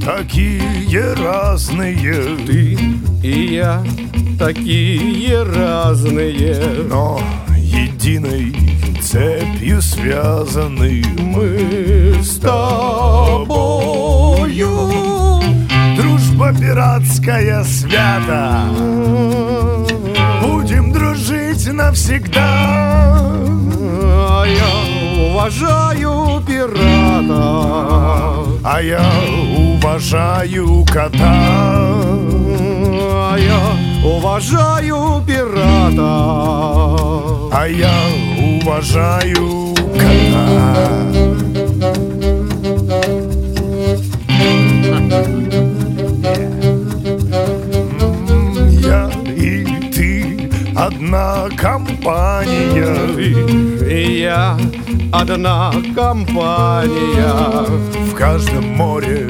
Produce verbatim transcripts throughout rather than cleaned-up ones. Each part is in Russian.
такие разные. Ты и я такие разные, но единой цепью связаны. мы с тобою. Дружба пиратская свята, будем дружить навсегда. А я уважаю пирата, а я уважаю кота. А я уважаю пирата, а я уважаю кота. Я и ты одна компания, и я одна компания. В каждом море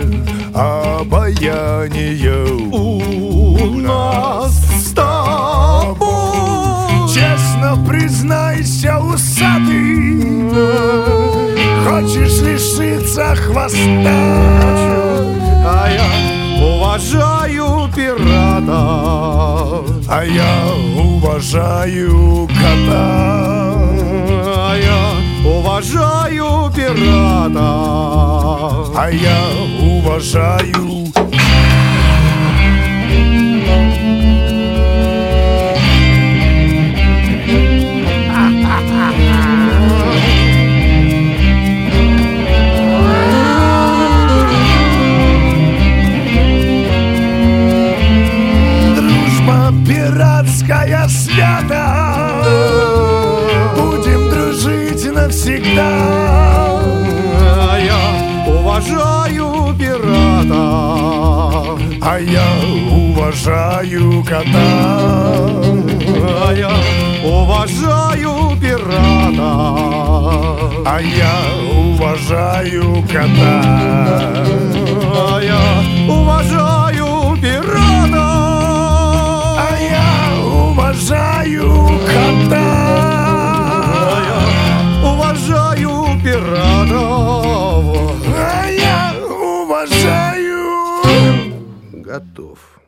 обаяние у нас с тобой. Честно признайся, усатый, хочешь лишиться хвоста? А я уважаю пирата, а я уважаю кота. А я уважаю пирата, а я уважаю. Дружба пиратская свята, будем дружить навсегда. А я уважаю пирата, а я уважаю кота. А я уважаю пирата, а я уважаю кота. А я уважаю пирата, а я уважаю кота. А я уважаю пиратов, а я уважаю. Готов.